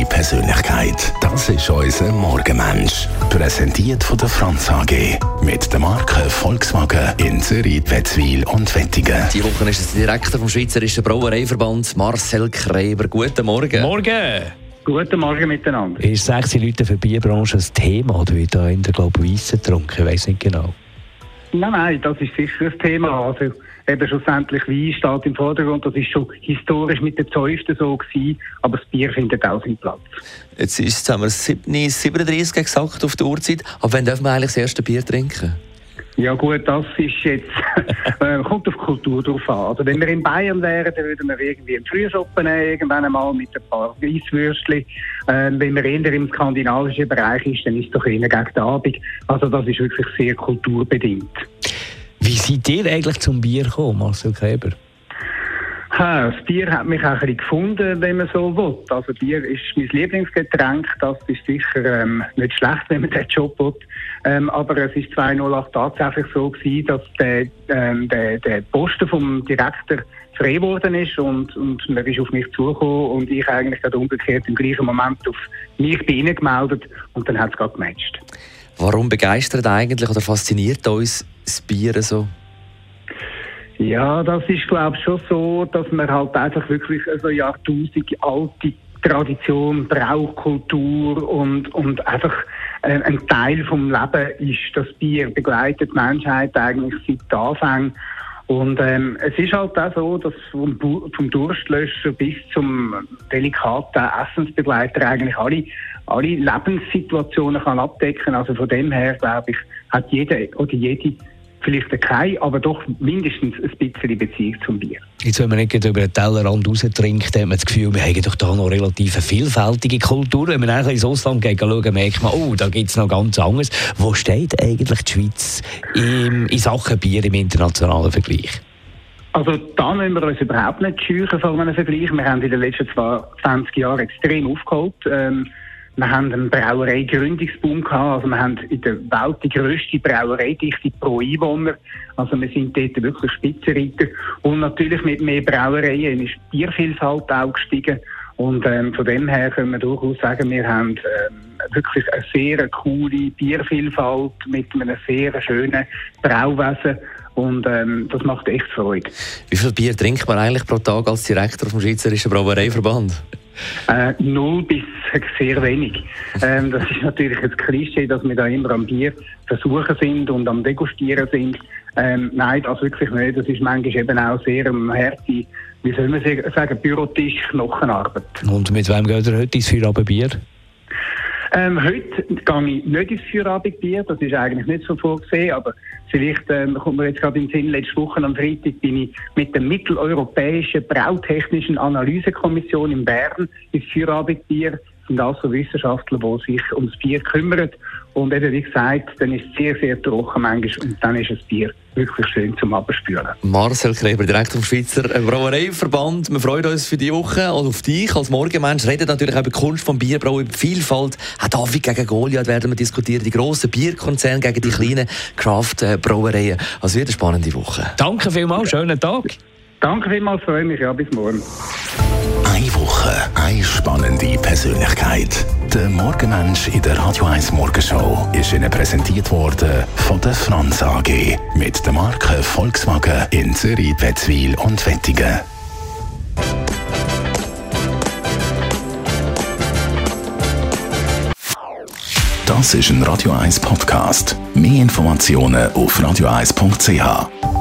spannende Persönlichkeit. Das ist unser Morgenmensch. Präsentiert von der Franz AG. Mit der Marke Volkswagen in Zürich, Wetzwil und Wettingen. Die Woche ist es der Direktor vom Schweizerischen Brauereiverband, Marcel Kreber. Guten Morgen. Morgen. Guten Morgen miteinander. Ist 6 Leute für die Bierbranche ein Thema oder wird da in der Weisse getrunken? Ich weiss nicht genau. Nein, das ist sicher ein Thema. Also eben schlussendlich Wein steht im Vordergrund. Das ist schon historisch mit den Zäuften so gewesen, aber das Bier findet auch seinen Platz. Jetzt haben wir 7:37 gesagt auf der Uhrzeit. Aber wann dürfen wir eigentlich das erste Bier trinken? Ja gut, das ist jetzt kommt auf die Kultur drauf an. Also wenn wir in Bayern wären, dann würden wir irgendwie einen Frühschoppen nehmen, irgendwann einmal mit ein paar Weisswürstchen. Wenn wir eher im skandinavischen Bereich ist, dann ist es doch eher gegen den Abend. Also das ist wirklich sehr kulturbedingt. Wie seid ihr eigentlich zum Bier gekommen, Marcel Kreber? Das Bier hat mich auch ein bisschen gefunden, wenn man so will. Also Bier ist mein Lieblingsgetränk. Das ist sicher nicht schlecht, wenn man diesen Job will. Aber es ist 2008 tatsächlich so gewesen, dass der Posten vom Direktor frei geworden ist und er ist auf mich zugekommen und ich eigentlich gerade umgekehrt im gleichen Moment auf mich bei ihnen gemeldet und dann hat es gerade gematcht. Warum begeistert eigentlich oder fasziniert uns das Bier so? Ja, das ist, glaube ich, schon so, dass man halt einfach wirklich so Jahrtausende alte Tradition, Brauchkultur und einfach ein Teil vom Leben ist. Das Bier begleitet die Menschheit eigentlich seit Anfang. Und es ist halt auch so, dass vom Durstlöscher bis zum delikaten Essensbegleiter eigentlich alle Lebenssituationen kann abdecken. Also von dem her, glaube ich, hat jeder oder jede vielleicht keine, aber doch mindestens ein bisschen Beziehung zum Bier. Jetzt, wenn man nicht über den Tellerrand raus trinkt, hat man das Gefühl, wir haben doch da noch relativ eine vielfältige Kultur. Wenn man eigentlich ins Ausland geht, schauen, merkt man, oh, da gibt es noch ganz anderes. Wo steht eigentlich die Schweiz in Sachen Bier im internationalen Vergleich? Also da müssen wir uns überhaupt nicht scheuchen von einem Vergleich. Wir haben in den letzten 20 Jahren extrem aufgeholt. Wir haben einen Brauereigründungsboom gehabt. Also wir haben in der Welt die grösste Brauereidichte pro Einwohner. Also wir sind dort wirklich Spitzenreiter. Und natürlich mit mehr Brauereien ist die Biervielfalt auch gestiegen. Und von dem her können wir durchaus sagen, wir haben wirklich eine sehr coole Biervielfalt mit einem sehr schönen Brauwesen. Und das macht echt Freude. Wie viel Bier trinkt man eigentlich pro Tag als Direktor vom Schweizerischen Brauereiverband? 0 bis sehr wenig. Das ist natürlich ein Klischee, dass wir da immer am Bier versuchen sind und am Degustieren sind. Nein, das wirklich nicht. Das ist manchmal eben auch sehr harte, wie soll man sagen, Bürotisch-Knochenarbeit. Und mit wem geht ihr heute ins Feierabendbier? Heute gehe ich nicht ins Feierabendbier, das ist eigentlich nicht so vorgesehen, aber vielleicht kommt mir jetzt gerade in den Sinn, letzte Woche am Freitag bin ich mit der Mitteleuropäischen Brautechnischen Analysekommission in Bern ins Feierabendbier. Das sind also Wissenschaftler, die sich ums Bier kümmern. Und eben, wie gesagt, dann ist es sehr, sehr trocken manchmal und dann ist das Bier wirklich schön zum Abspülen. Marcel Kreber, Direktor vom Schweizer Brauereiverband. Wir freuen uns für die Woche und auf dich als Morgenmensch. Redet natürlich auch über die Kunst vom Bierbrau, über die Vielfalt. Auch David gegen Goliath werden wir diskutieren. Die grossen Bierkonzerne gegen die kleinen Craft-Brauereien. Also wird eine spannende Woche. Danke vielmals, schönen Tag. Danke vielmals, freue mich. Ja, bis morgen. Eine Woche, eine spannende Persönlichkeit. Der Morgenmensch in der Radio 1 Morgenshow ist Ihnen präsentiert worden von der Franz AG. Mit der Marke Volkswagen in Zürich, Wetzwil und Wettingen. Das ist ein Radio 1 Podcast. Mehr Informationen auf radio1.ch.